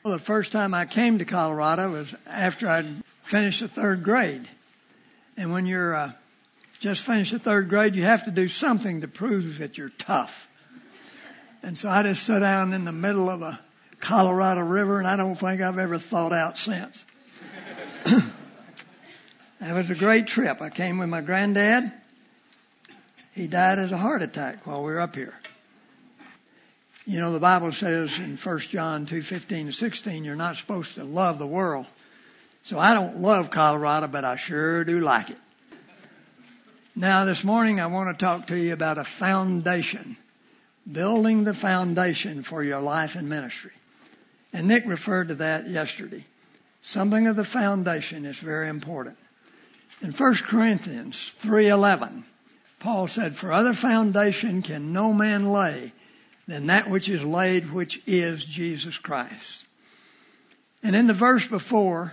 Well, the first time I came to Colorado was after I'd finished the third grade. And when you're just finished the third grade, you have to do something to prove that you're tough. And so I just sat down in the middle of a Colorado River, and I don't think I've ever thought out since. That was a great trip. I came with my granddad. He died as a heart attack while we were up here. You know, the Bible says in 1 John 2:15-16, you're not supposed to love the world. So I don't love Colorado, but I sure do like it. Now, this morning I want to talk to you about a foundation, building the foundation for your life and ministry. And Nick referred to that yesterday. Something of the foundation is very important. In 1 Corinthians 3:11, Paul said, "For other foundation can no man lay than that which is laid, which is Jesus Christ." And in the verse before,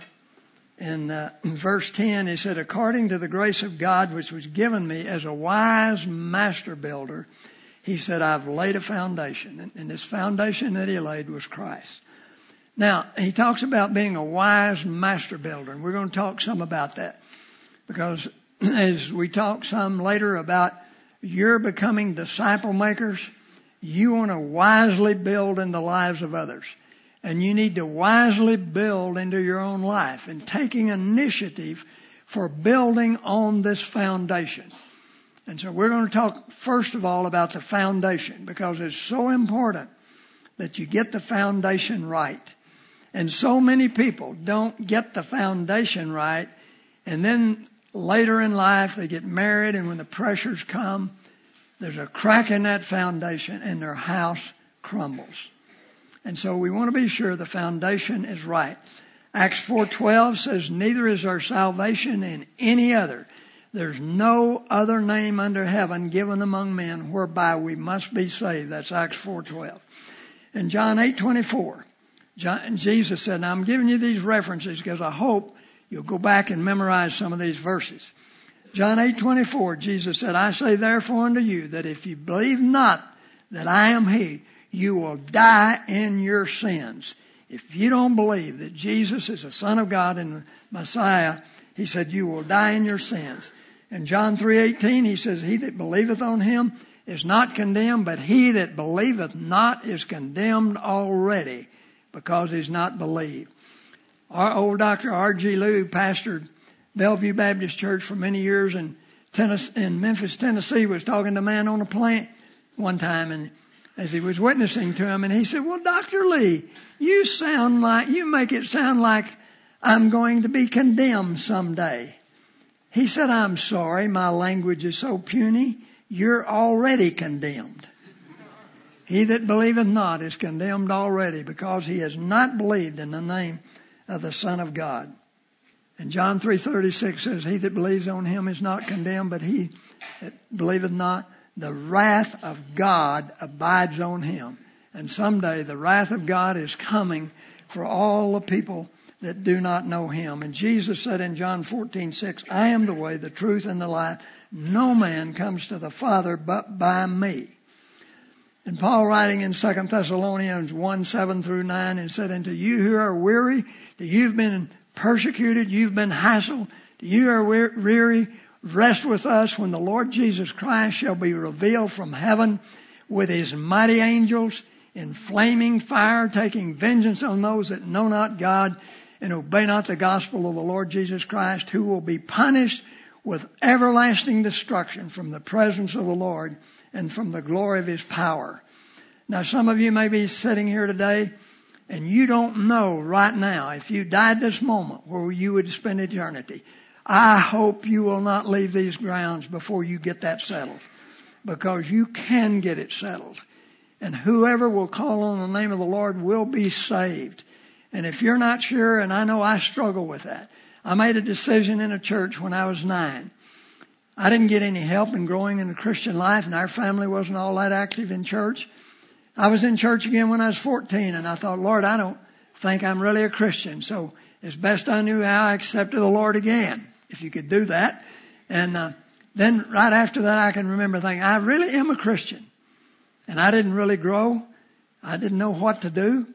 in verse 10, he said, "According to the grace of God which was given me as a wise master builder," he said, "I've laid a foundation." And this foundation that he laid was Christ. Now, he talks about being a wise master builder, and we're going to talk some about that. Because as we talk some later about your becoming disciple makers, you want to wisely build in the lives of others. And you need to wisely build into your own life and taking initiative for building on this foundation. And so we're going to talk first of all about the foundation, because it's so important that you get the foundation right. And so many people don't get the foundation right, and then later in life they get married, and when the pressures come, there's a crack in that foundation and their house crumbles. And so we want to be sure the foundation is right. Acts 4:12 says, "Neither is our salvation in any other. There's no other name under heaven given among men whereby we must be saved." That's Acts 4:12. In John 8:24, Jesus said, now I'm giving you these references because I hope you'll go back and memorize some of these verses. John 8:24, Jesus said, "I say therefore unto you that if you believe not that I am He, you will die in your sins." If you don't believe that Jesus is the Son of God and the Messiah, he said, you will die in your sins. In John 3:18, he says, "He that believeth on him is not condemned, but he that believeth not is condemned already, because he's not believed." Our old Dr. R.G. Lew pastored Bellevue Baptist Church for many years in Memphis, Tennessee, was talking to a man on a plant one time, and as he was witnessing to him, and he said, "Well, Dr. Lee, you make it sound like I'm going to be condemned someday." He said, "I'm sorry, my language is so puny. You're already condemned. He that believeth not is condemned already, because he has not believed in the name of the Son of God." And John 3:36 says, "He that believes on him is not condemned, but he that believeth not, the wrath of God abides on him." And someday the wrath of God is coming for all the people that do not know him. And Jesus said in John 14:6, "I am the way, the truth, and the life. No man comes to the Father but by me." And Paul, writing in 2 Thessalonians 1:7-9, and said, "Unto you who are weary, to you've been persecuted, you've been hassled, to you who are weary, rest with us when the Lord Jesus Christ shall be revealed from heaven with his mighty angels in flaming fire, taking vengeance on those that know not God and obey not the gospel of the Lord Jesus Christ, who will be punished with everlasting destruction from the presence of the Lord and from the glory of his power." Now, some of you may be sitting here today and you don't know right now, if you died this moment, where you would spend eternity. I hope you will not leave these grounds before you get that settled, because you can get it settled. And whoever will call on the name of the Lord will be saved. And if you're not sure, and I know I struggle with that. I made a decision in a church when I was 9. I didn't get any help in growing in the Christian life, and our family wasn't all that active in church. I was in church again when I was 14, and I thought, Lord, I don't think I'm really a Christian. So as best I knew how, I accepted the Lord again, if you could do that. And then right after that, I can remember thinking, I really am a Christian. And I didn't really grow. I didn't know what to do.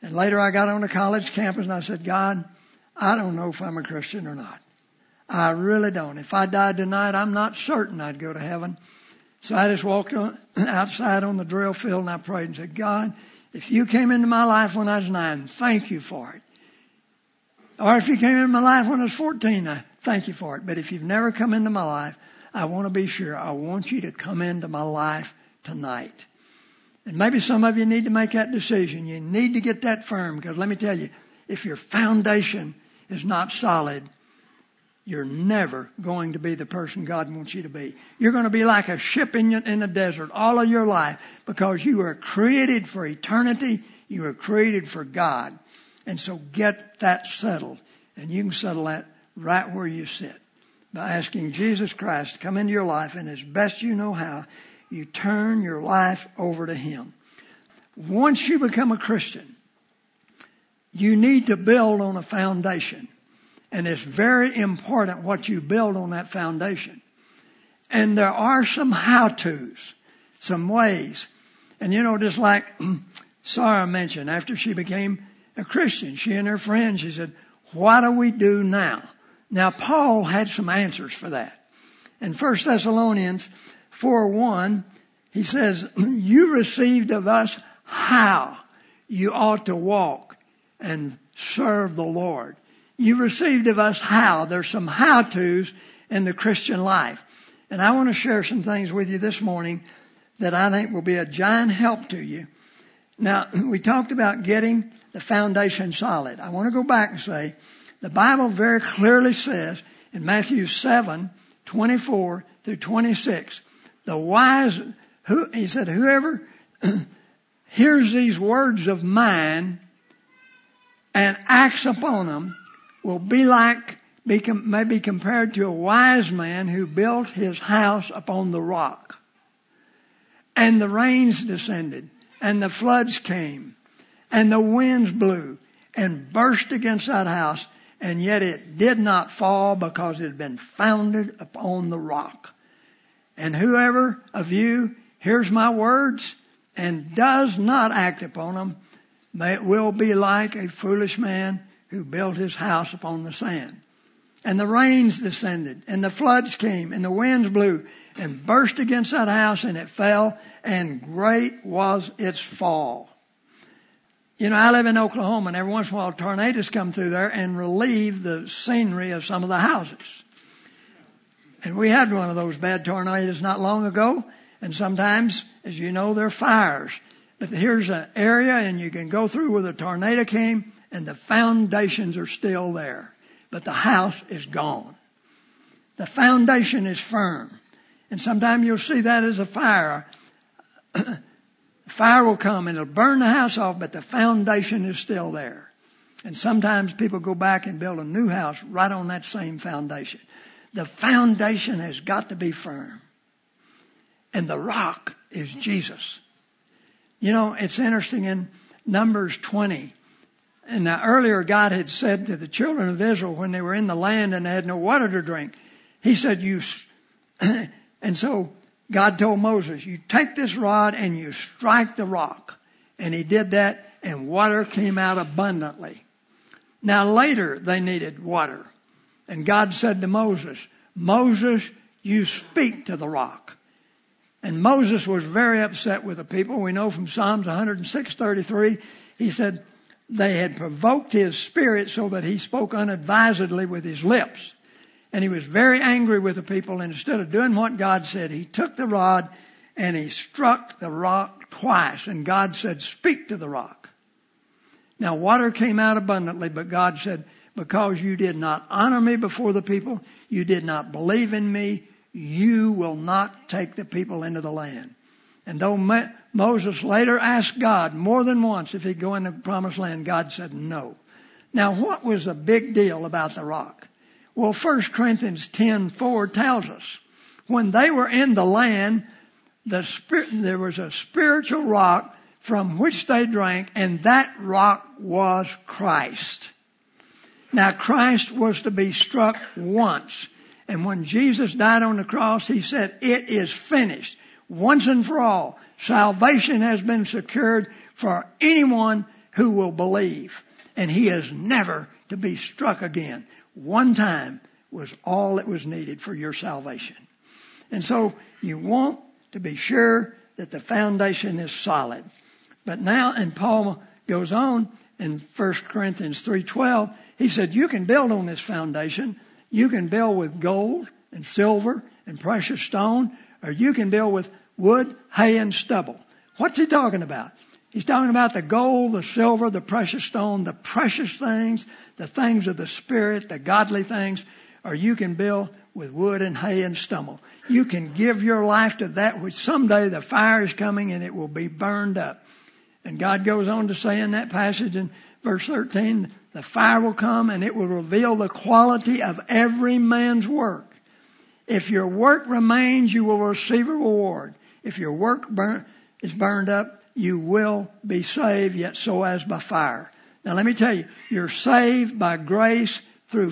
And later I got on a college campus and I said, God, I don't know if I'm a Christian or not. I really don't. If I died tonight, I'm not certain I'd go to heaven. So I just walked outside on the drill field and I prayed and said, God, if you came into my life when I was 9, thank you for it. Or if you came into my life when I was 14, I thank you for it. But if you've never come into my life, I want to be sure. I want you to come into my life tonight. And maybe some of you need to make that decision. You need to get that firm, because let me tell you, if your foundation is not solid, you're never going to be the person God wants you to be. You're going to be like a ship in the desert all of your life, because you were created for eternity. You were created for God. And so get that settled. And you can settle that right where you sit by asking Jesus Christ to come into your life, and as best you know how, you turn your life over to Him. Once you become a Christian, you need to build on a foundation. And it's very important what you build on that foundation. And there are some how-tos, some ways. And just like Sarah mentioned, after she became a Christian, she and her friends, she said, what do we do now? Now, Paul had some answers for that. In 1 Thessalonians 4:1, he says, you received of us how you ought to walk and serve the Lord. You received of us how. There's some how-tos in the Christian life. And I want to share some things with you this morning that I think will be a giant help to you. Now, we talked about getting the foundation solid. I want to go back and say, the Bible very clearly says in Matthew 7:24 through 26, he said, whoever hears these words of mine and acts upon them will may be compared to a wise man who built his house upon the rock. And the rains descended, and the floods came, and the winds blew and burst against that house, and yet it did not fall, because it had been founded upon the rock. And whoever of you hears my words and does not act upon them will be like a foolish man who built his house upon the sand. And the rains descended, and the floods came, and the winds blew and burst against that house, and it fell, and great was its fall. I live in Oklahoma, and every once in a while tornadoes come through there and relieve the scenery of some of the houses. And we had one of those bad tornadoes not long ago, and sometimes, as you know, there are fires. But here's an area, and you can go through where the tornado came, and the foundations are still there. But the house is gone. The foundation is firm. And sometimes you'll see that as a fire. Fire will come and it'll burn the house off, but the foundation is still there. And sometimes people go back and build a new house right on that same foundation. The foundation has got to be firm. And the rock is Jesus. It's interesting in Numbers 20. And now earlier God had said to the children of Israel when they were in the land and they had no water to drink, He said, and so God told Moses, you take this rod and you strike the rock. And he did that, and water came out abundantly. Now later they needed water. And God said to Moses, Moses, you speak to the rock. And Moses was very upset with the people. We know from Psalms 106:33, he said they had provoked his spirit so that he spoke unadvisedly with his lips. And he was very angry with the people, and instead of doing what God said, he took the rod and he struck the rock twice. And God said, speak to the rock. Now water came out abundantly, but God said, because you did not honor me before the people, you did not believe in me, you will not take the people into the land. And though Moses later asked God more than once if he'd go into the promised land, God said no. Now what was the big deal about the rock? Well, 1 Corinthians 10:4 tells us when they were in the land, there was a spiritual rock from which they drank, and that rock was Christ. Now Christ was to be struck once. And when Jesus died on the cross, He said, it is finished. Once and for all, salvation has been secured for anyone who will believe. And he is never to be struck again. One time was all that was needed for your salvation. And so you want to be sure that the foundation is solid. But now, and Paul goes on in 1 Corinthians 3:12, he said, you can build on this foundation. You can build with gold and silver and precious stone, or you can build with wood, hay, and stubble. What's he talking about? He's talking about the gold, the silver, the precious stone, the precious things, the things of the Spirit, the godly things, or you can build with wood and hay and stubble. You can give your life to that which someday the fire is coming and it will be burned up. And God goes on to say in that passage in verse 13, the fire will come and it will reveal the quality of every man's work. If your work remains, you will receive a reward. If your work is burned up, you will be saved, yet so as by fire. Now let me tell you, you're saved by grace through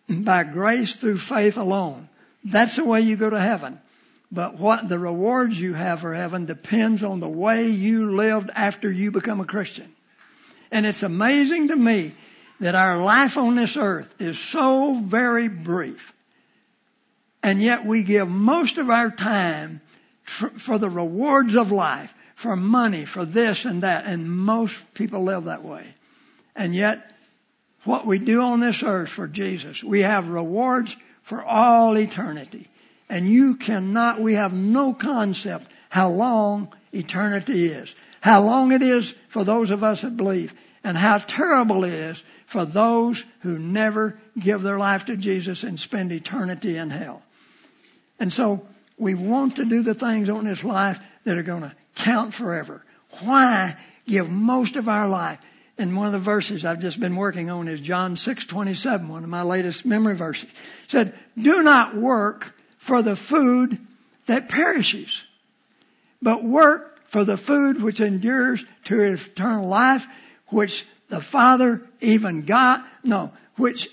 faith alone. That's the way you go to heaven. But what the rewards you have for heaven depends on the way you lived after you become a Christian. And it's amazing to me that our life on this earth is so very brief. And yet we give most of our time for the rewards of life, for money, for this and that. And most people live that way. And yet what we do on this earth for Jesus, we have rewards for all eternity. And we have no concept how long eternity is. How long it is for those of us that believe. And how terrible it is for those who never give their life to Jesus and spend eternity in hell. And so we want to do the things on this life that are going to count forever. Why give most of our life? And one of the verses I've just been working on is John 6:27, one of my latest memory verses. It said, do not work for the food that perishes, but work for the food which endures to eternal life, which the Father even which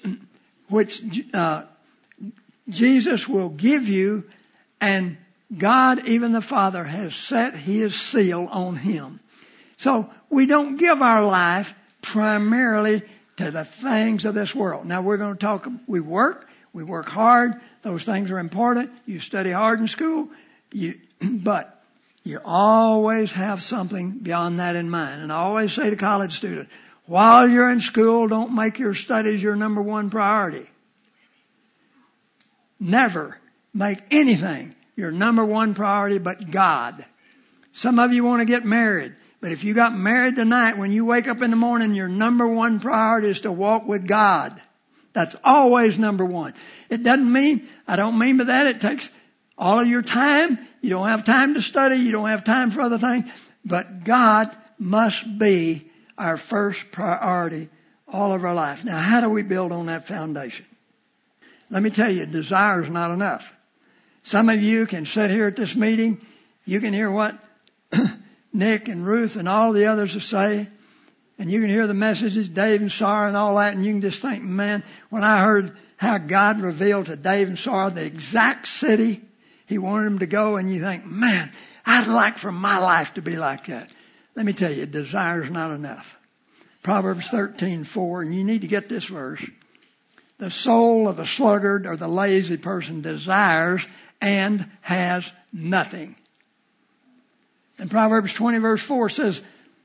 Jesus will give you, and God, even the Father, has set His seal on Him. So we don't give our life primarily to the things of this world. Now we're going to talk, we work hard. Those things are important. You study hard in school, but you always have something beyond that in mind. And I always say to college students, while you're in school, don't make your studies your number one priority. Never make anything your number one priority but God. Some of you want to get married, but if you got married tonight, when you wake up in the morning, your number one priority is to walk with God. That's always number one. I don't mean by that it takes all of your time. You don't have time to study. You don't have time for other things. But God must be our first priority all of our life. Now, how do we build on that foundation? Let me tell you, desire is not enough. Some of you can sit here at this meeting. You can hear what Nick and Ruth and all the others will say. And you can hear the messages, Dave and Sarah and all that. And you can just think, man, when I heard how God revealed to Dave and Sarah the exact city He wanted them to go, and you think, man, I'd like for my life to be like that. Let me tell you, desire is not enough. Proverbs 13:4, and you need to get this verse. The soul of the sluggard or the lazy person desires and has nothing. And Proverbs 20 verse 4 says,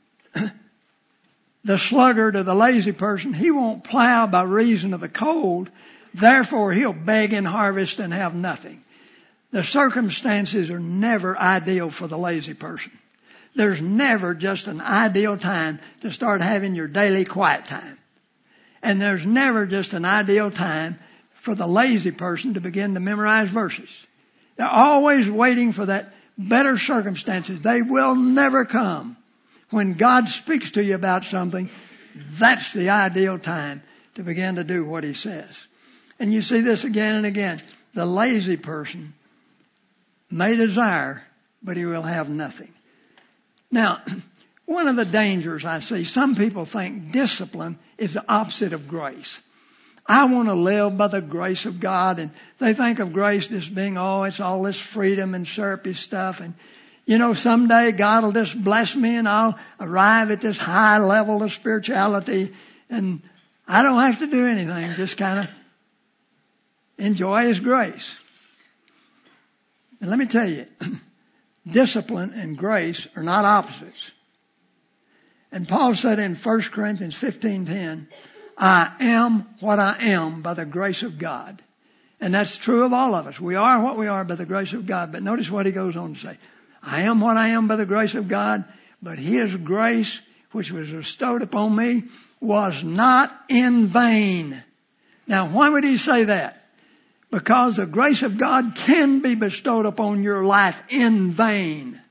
the sluggard or the lazy person, he won't plow by reason of the cold. Therefore, he'll beg in harvest and have nothing. The circumstances are never ideal for the lazy person. There's never just an ideal time to start having your daily quiet time. And there's never just an ideal time for the lazy person to begin to memorize verses. They're always waiting for that better circumstances. They will never come. When God speaks to you about something, that's the ideal time to begin to do what He says. And you see this again and again. The lazy person may desire, but he will have nothing. Now, one of the dangers I see, some people think discipline is the opposite of grace. I want to live by the grace of God, and they think of grace as being, it's all this freedom and syrupy stuff. And, Someday God will just bless me and I'll arrive at this high level of spirituality and I don't have to do anything, just kind of enjoy His grace. And let me tell you, discipline and grace are not opposites. And Paul said in 1 Corinthians 15:10, I am what I am by the grace of God. And that's true of all of us. We are what we are by the grace of God. But notice what he goes on to say. I am what I am by the grace of God, but His grace, which was bestowed upon me, was not in vain. Now, why would he say that? Because the grace of God can be bestowed upon your life in vain.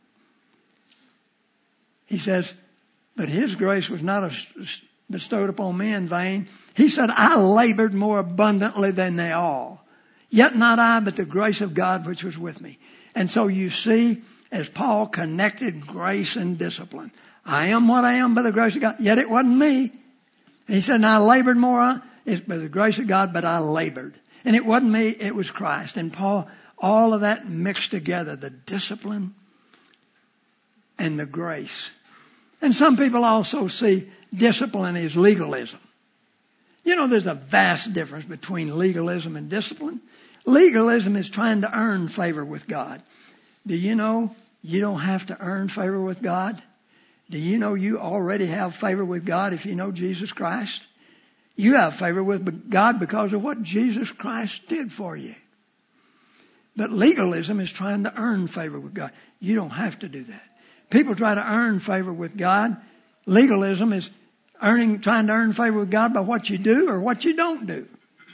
He says, but His grace was not bestowed upon me in vain. He said, I labored more abundantly than they all. Yet not I, but the grace of God which was with me. And so you see, as Paul connected grace and discipline. I am what I am by the grace of God. Yet it wasn't me. He said, and I labored more. It's by the grace of God, but I labored. And it wasn't me, it was Christ. And Paul, all of that mixed together, the discipline and the grace. And some people also see discipline as legalism. There's a vast difference between legalism and discipline. Legalism is trying to earn favor with God. Do you know you don't have to earn favor with God? Do you know you already have favor with God if you know Jesus Christ? You have favor with God because of what Jesus Christ did for you. But legalism is trying to earn favor with God. You don't have to do that. People try to earn favor with God. Legalism is trying to earn favor with God by what you do or what you don't do.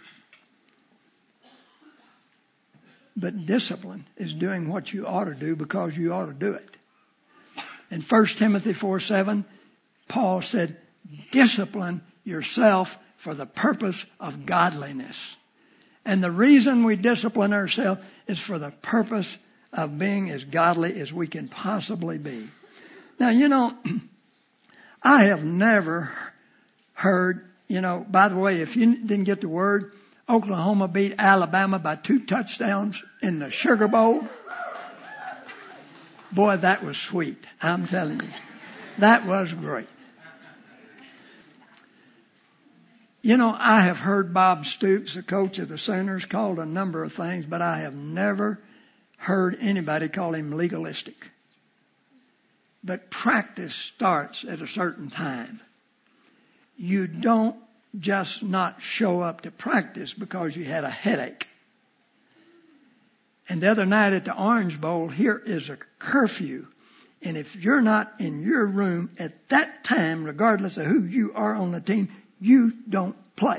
But discipline is doing what you ought to do because you ought to do it. In 1 Timothy 4:7, Paul said, discipline yourself for the purpose of godliness. And the reason we discipline ourselves is for the purpose of being as godly as we can possibly be. Now, I have never heard, by the way, if you didn't get the word, Oklahoma beat Alabama by 2 touchdowns in the Sugar Bowl. Boy, that was sweet. I'm telling you. That was great. I have heard Bob Stoops, the coach of the Sooners, called a number of things, but I have never heard anybody call him legalistic. But practice starts at a certain time. You don't just not show up to practice because you had a headache. And the other night at the Orange Bowl, here is a curfew. And if you're not in your room at that time, regardless of who you are on the team, you don't play.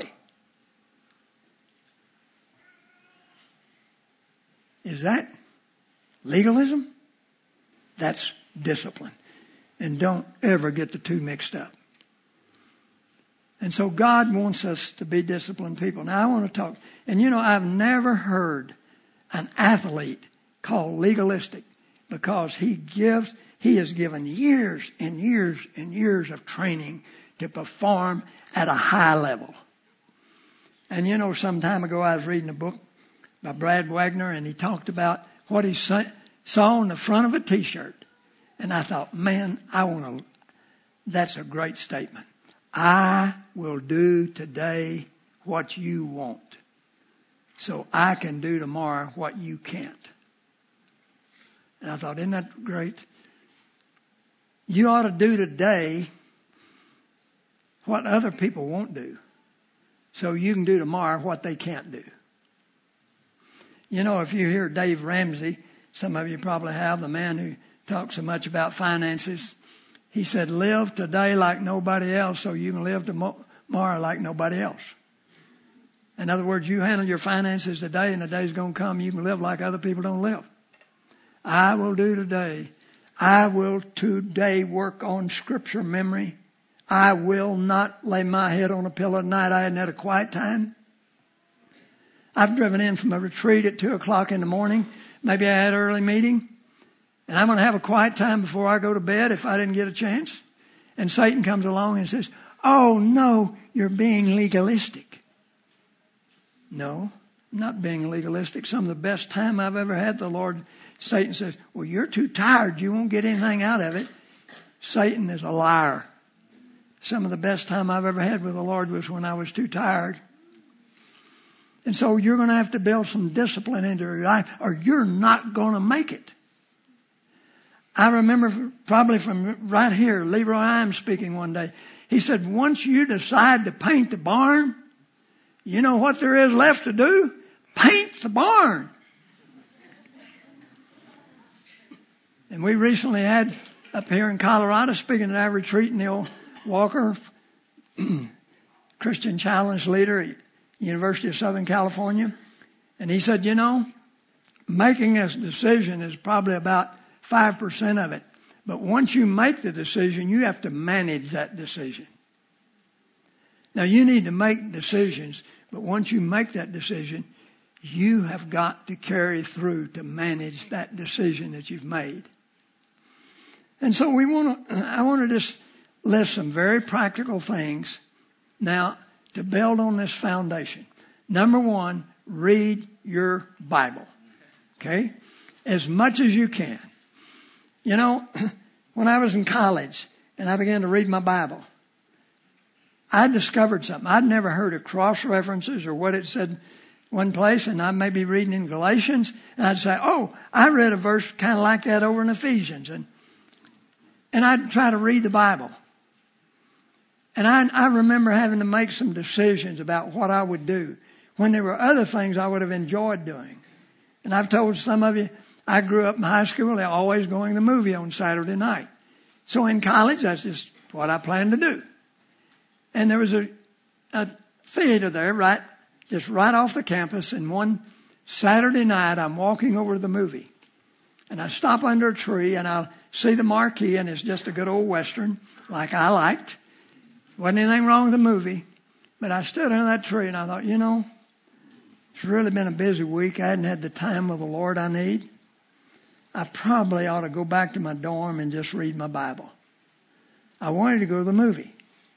Is that legalism? That's discipline. And don't ever get the two mixed up. And so God wants us to be disciplined people. Now I want to talk. And I've never heard an athlete called legalistic because he has given years and years and years of training to perform at a high level. And some time ago I was reading a book by Brad Wagner and he talked about what he saw on the front of a t-shirt. And I thought, man, that's a great statement. I will do today what you want, so I can do tomorrow what you can't. And I thought, isn't that great? You ought to do today what other people won't do, so you can do tomorrow what they can't do. If you hear Dave Ramsey, some of you probably have, the man who talks so much about finances. He said, live today like nobody else so you can live tomorrow like nobody else. In other words, you handle your finances today and the day's going to come you can live like other people don't live. I will do today. I will today work on scripture memory. I will not lay my head on a pillow at night. I hadn't had a quiet time. I've driven in from a retreat at 2:00 in the morning. Maybe I had an early meeting. And I'm going to have a quiet time before I go to bed if I didn't get a chance. And Satan comes along and says, oh no, you're being legalistic. No, not being legalistic, some of the best time I've ever had, the Lord, Satan says, well, you're too tired. You won't get anything out of it. Satan is a liar. Some of the best time I've ever had with the Lord was when I was too tired. And so you're going to have to build some discipline into your life or you're not going to make it. I remember probably from right here, Leroy Imes speaking one day. He said, once you decide to paint the barn, you know what there is left to do? Paint the barn. And we recently had up here in Colorado, speaking at our retreat, Neil Walker, Christian Challenge leader at University of Southern California. And he said, you know, making a decision is probably about 5% of it. But once you make the decision, you have to manage that decision. Now you need to make decisions, but once you make that decision, you have got to carry through to manage that decision that you've made. And so I want to just list some very practical things now to build on this foundation. Number one, read your Bible. Okay? As much as you can. You know, when I was in college and I began to read my Bible, I discovered something. I'd never heard of cross references or what it said one place, and I may be reading in Galatians, and I'd say, oh, I read a verse kind of like that over in Ephesians. And I'd try to read the Bible. And I remember having to make some decisions about what I would do when there were other things I would have enjoyed doing. And I've told some of you, I grew up in high school, they're always going to the movie on Saturday night. So in college, that's just what I planned to do. And there was a theater there just right off the campus. And one Saturday night, I'm walking over to the movie. And I stop under a tree and I'll see the marquee, and it's just a good old Western like I liked. Wasn't anything wrong with the movie. But I stood under that tree and I thought, you know, it's really been a busy week. I hadn't had the time with the Lord I need. I probably ought to go back to my dorm and just read my Bible. I wanted to go to the movie.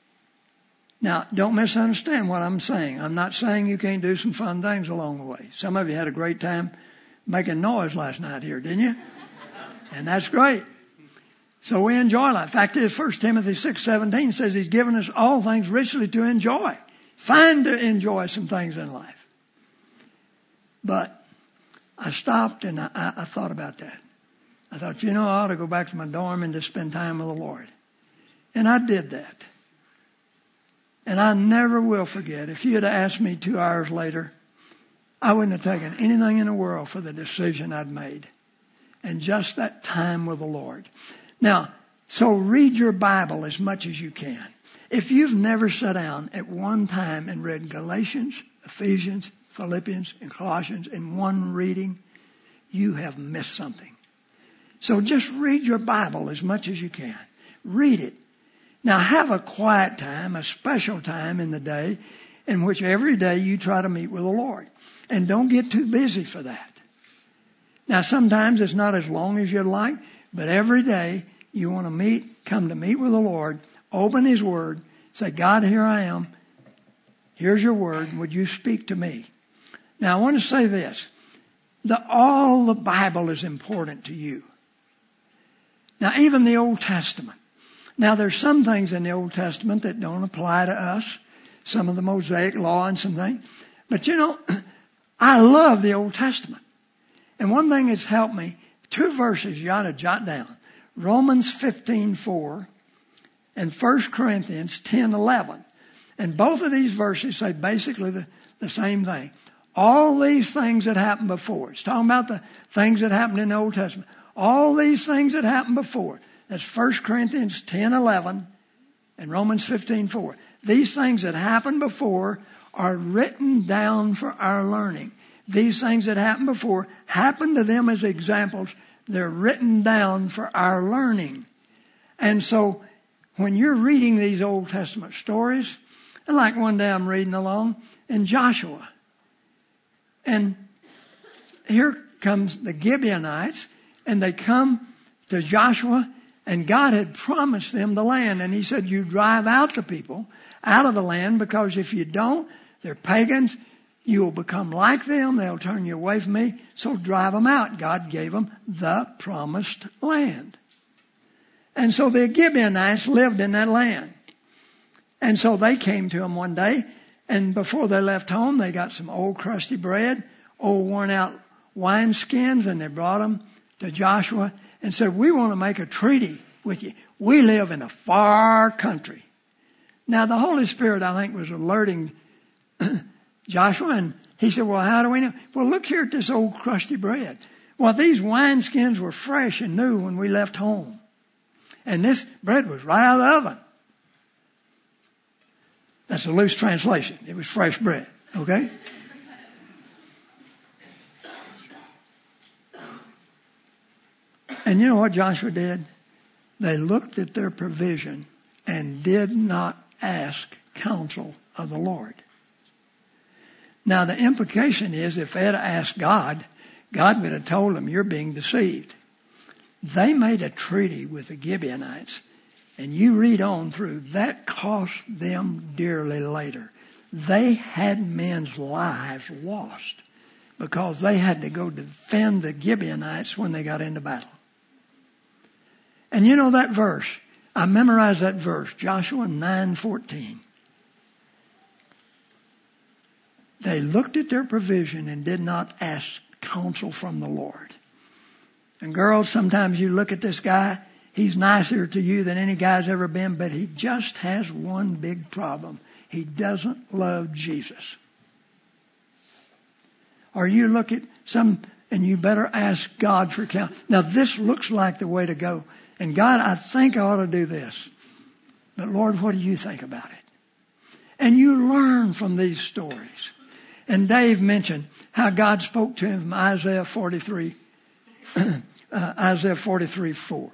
Now, don't misunderstand what I'm saying. I'm not saying you can't do some fun things along the way. Some of you had a great time making noise last night here, didn't you? And that's great. So we enjoy life. In fact, 1 Timothy 6:17 says He's given us all things richly to enjoy. Find to enjoy some things in life. But I stopped and I thought about that. I thought, you know, I ought to go back to my dorm and just spend time with the Lord. And I did that. And I never will forget. If you had asked me 2 hours later, I wouldn't have taken anything in the world for the decision I'd made. And just that time with the Lord. Now, so read your Bible as much as you can. If you've never sat down at one time and read Galatians, Ephesians, Philippians, and Colossians in one reading, you have missed something. So just read your Bible as much as you can. Read it. Now have a quiet time, a special time in the day in which every day you try to meet with the Lord. And don't get too busy for that. Now sometimes it's not as long as you'd like, but every day you want to come to meet with the Lord, open His Word, say, God, here I am. Here's your Word. Would you speak to me? Now I want to say this. All the Bible is important to you. Now even the Old Testament. Now there's some things in the Old Testament that don't apply to us. Some of the Mosaic Law and some things. But you know, I love the Old Testament. And one thing that's helped me, 2 verses you ought to jot down. Romans 15:4 and 1 Corinthians 10:11. And both of these verses say basically the same thing. All these things that happened before. It's talking about the things that happened in the Old Testament. All these things that happened before. That's 1 Corinthians 10:11 and Romans 15:4. These things that happened before are written down for our learning. These things that happened before happened to them as examples. They're written down for our learning. And so when you're reading these Old Testament stories, and like one day I'm reading along in Joshua. And here comes the Gibeonites, and they come to Joshua, and God had promised them the land. And He said, you drive out the people out of the land, because if you don't, they're pagans. You'll become like them. They'll turn you away from me. So drive them out. God gave them the promised land. And so the Gibeonites lived in that land. And so they came to him one day, and before they left home, they got some old crusty bread, old worn out wineskins, and they brought them to Joshua and said, we want to make a treaty with you. We live in a far country. Now the Holy Spirit, I think, was alerting Joshua, and he said, well, how do we know? Well, look here at this old crusty bread. Well, these wineskins were fresh and new when we left home. And this bread was right out of the oven. That's a loose translation. It was fresh bread. Okay? And you know what Joshua did? They looked at their provision and did not ask counsel of the Lord. Now the implication is if they had asked God, God would have told them, you're being deceived. They made a treaty with the Gibeonites, and you read on through, that cost them dearly later. They had men's lives lost because they had to go defend the Gibeonites when they got into battle. And you know that verse, I memorized that verse, Joshua 9:14. They looked at their provision and did not ask counsel from the Lord. And girls, sometimes you look at this guy, he's nicer to you than any guy's ever been, but he just has one big problem. He doesn't love Jesus. Or you look at some, and you better ask God for counsel. Now this looks like the way to go. And God, I think I ought to do this. But Lord, what do you think about it? And you learn from these stories. And Dave mentioned how God spoke to him from Isaiah 43, Isaiah 43:4.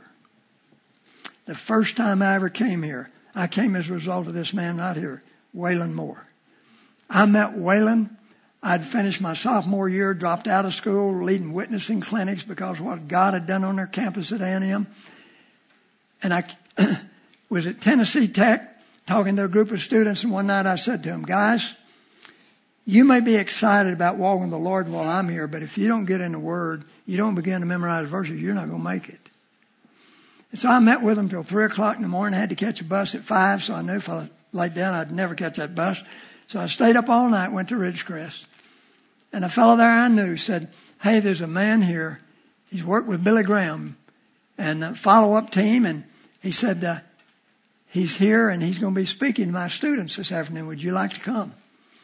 The first time I ever came here, I came as a result of this man right here, Waylon Moore. I met Waylon. I'd finished my sophomore year, dropped out of school, leading witnessing clinics because of what God had done on their campus at A&M. And I was at Tennessee Tech talking to a group of students, and one night I said to them, guys, you may be excited about walking with the Lord while I'm here, but if you don't get in the Word, you don't begin to memorize verses, you're not going to make it. And so I met with them till 3 o'clock in the morning. I had to catch a bus at 5, so I knew if I laid down, I'd never catch that bus. So I stayed up all night, went to Ridgecrest. And a fellow there I knew said, hey, there's a man here. He's worked with Billy Graham and a follow-up team, and he said, he's here and he's going to be speaking to my students this afternoon. Would you like to come?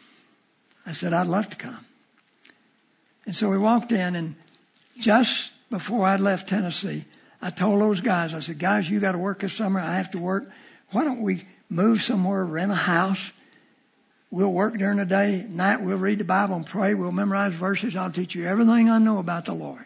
I said, I'd love to come. And so we walked in, and just before I left Tennessee, I told those guys, I said, guys, you got to work this summer. I have to work. Why don't we move somewhere, rent a house? We'll work during the day. At night, we'll read the Bible and pray. We'll memorize verses. I'll teach you everything I know about the Lord.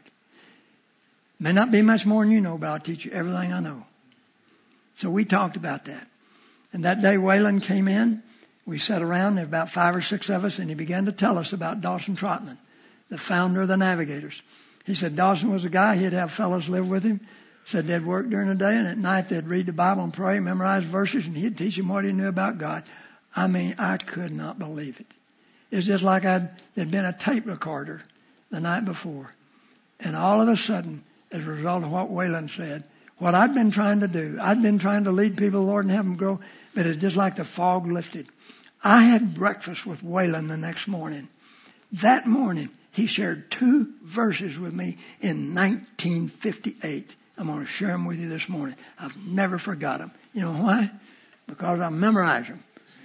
May not be much more than you know, but I'll teach you everything I know. So we talked about that. And that day, Waylon came in. We sat around, there were about 5 or 6 of us, and he began to tell us about Dawson Trotman, the founder of the Navigators. He said Dawson was a guy, he'd have fellows live with him. Said they'd work during the day, and at night they'd read the Bible and pray, memorize verses, and he'd teach them what he knew about God. I mean, I could not believe it. It was just like there'd been a tape recorder the night before. And all of a sudden, as a result of what Waylon said, what I'd been trying to do, I'd been trying to lead people to the Lord and have them grow, but it's just like the fog lifted. I had breakfast with Waylon the next morning. That morning, he shared 2 verses with me in 1958. I'm going to share them with you this morning. I've never forgot them. You know why? Because I memorized them.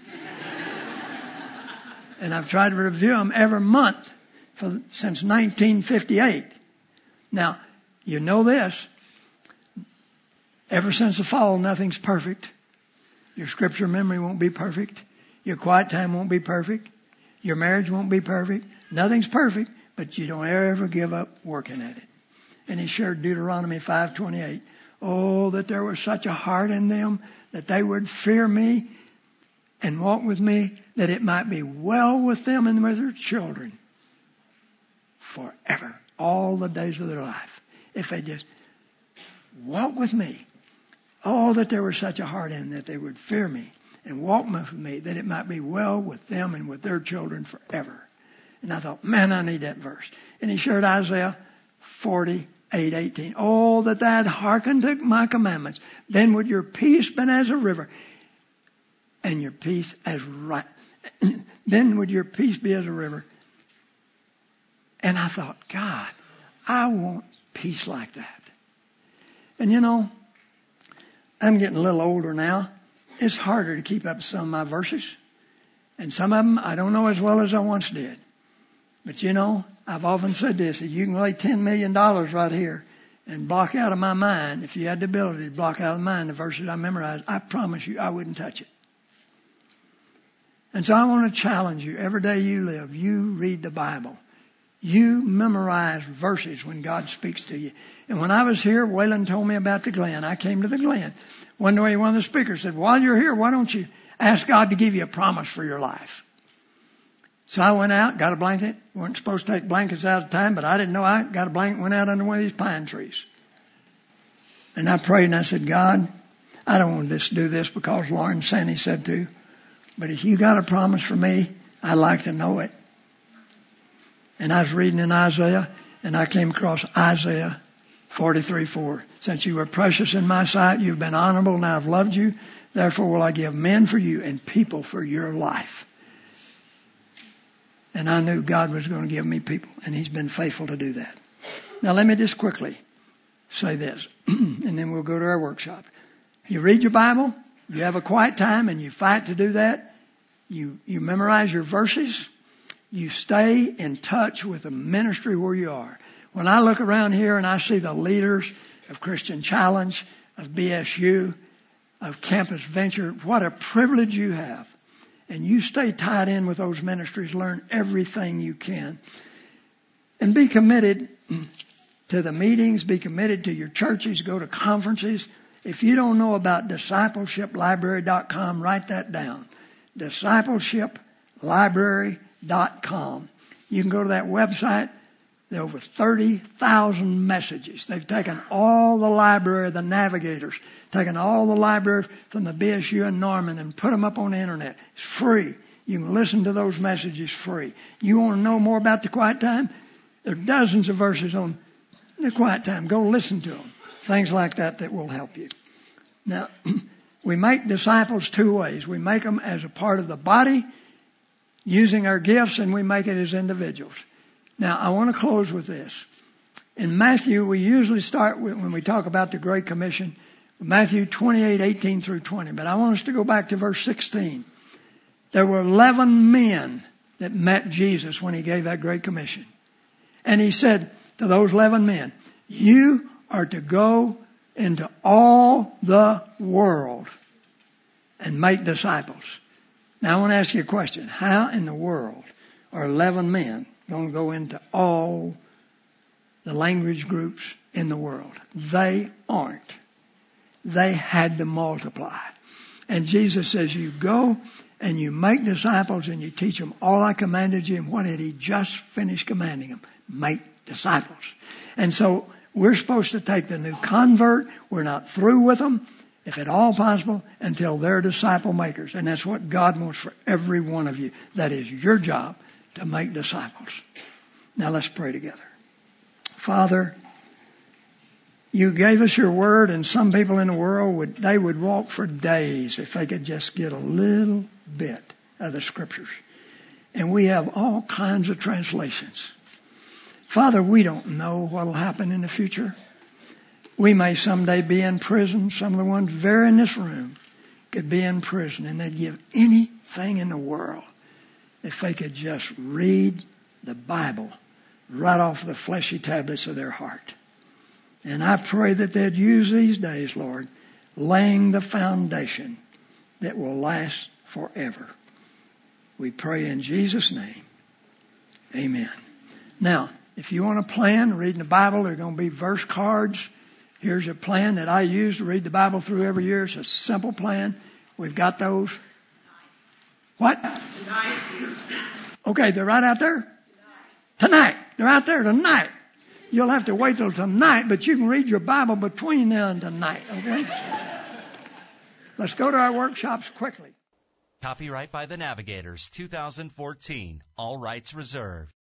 And I've tried to review them every month since 1958. Now, you know this. Ever since the fall, nothing's perfect. Your scripture memory won't be perfect. Your quiet time won't be perfect. Your marriage won't be perfect. Nothing's perfect, but you don't ever give up working at it. And he shared Deuteronomy 5:28. Oh, that there was such a heart in them that they would fear me and walk with me, that it might be well with them and with their children forever, all the days of their life. If they just walk with me. Oh, that there was such a heart in them that they would fear me and walk with me, that it might be well with them and with their children forever. And I thought, man, I need that verse. And he shared Isaiah 48:18. Oh, that thou had hearkened to my commandments, then would your peace been as a river, and your peace as right. Then would your peace be as a river. And I thought, God, I want peace like that. And you know, I'm getting a little older now. It's harder to keep up some of my verses. And some of them I don't know as well as I once did. But you know, I've often said this, that you can lay $10 million right here and block out of my mind, if you had the ability to block out of my mind the verses I memorized, I promise you I wouldn't touch it. And so I want to challenge you, every day you live, you read the Bible. You memorize verses when God speaks to you. And when I was here, Waylon told me about the Glen. I came to the Glen. One day one of the speakers said, while you're here, why don't you ask God to give you a promise for your life? So I went out, got a blanket. Weren't supposed to take blankets out at the time, but I didn't know. I got a blanket, went out under one of these pine trees. And I prayed and I said, God, I don't want to do this because Lauren Sandy said to, but if you got a promise for me, I'd like to know it. And I was reading in Isaiah, and I came across Isaiah 43:4. Since you were precious in my sight, you've been honorable, and I've loved you. Therefore will I give men for you and people for your life. And I knew God was going to give me people, and He's been faithful to do that. Now let me just quickly say this, and then we'll go to our workshop. You read your Bible, you have a quiet time, and you fight to do that. You memorize your verses. You stay in touch with the ministry where you are. When I look around here and I see the leaders of Christian Challenge, of BSU, of Campus Venture, what a privilege you have. And you stay tied in with those ministries, learn everything you can. And be committed to the meetings, be committed to your churches, go to conferences. If you don't know about discipleshiplibrary.com, write that down. Discipleshiplibrary.com. You can go to that website. There are over 30,000 messages. They've taken all the library, the navigators, taken all the libraries from the BSU and Norman and put them up on the internet. It's free. You can listen to those messages free. You want to know more about the quiet time? There are dozens of verses on the quiet time. Go listen to them. Things like that will help you. Now, we make disciples two ways. We make them as a part of the body, using our gifts, and we make it as individuals. Now, I want to close with this. In Matthew, we usually start with, when we talk about the Great Commission, Matthew 28:18 through 20. But I want us to go back to verse 16. There were 11 men that met Jesus when He gave that Great Commission. And He said to those 11 men, you are to go into all the world and make disciples. Now I want to ask you a question. How in the world are 11 men going to go into all the language groups in the world? They aren't. They had to multiply. And Jesus says you go and you make disciples and you teach them all I commanded you. And what had He just finished commanding them? Make disciples. And so we're supposed to take the new convert. We're not through with them, if at all possible, until they're disciple makers. And that's what God wants for every one of you. That is your job, to make disciples. Now let's pray together. Father, you gave us your word, and some people in the world would walk for days if they could just get a little bit of the scriptures. And we have all kinds of translations. Father, we don't know what will happen in the future. We may someday be in prison. Some of the ones very in this room could be in prison, and they'd give anything in the world if they could just read the Bible right off the fleshy tablets of their heart. And I pray that they'd use these days, Lord, laying the foundation that will last forever. We pray in Jesus' name. Amen. Now, if you want a plan, reading the Bible, there are going to be verse cards. Here's a plan that I use to read the Bible through every year. It's a simple plan. We've got those. What? Tonight. Okay, they're right out there? Tonight. They're out there tonight. You'll have to wait till tonight, but you can read your Bible between now and tonight, okay? Let's go to our workshops quickly. Copyright by the Navigators, 2014. All rights reserved.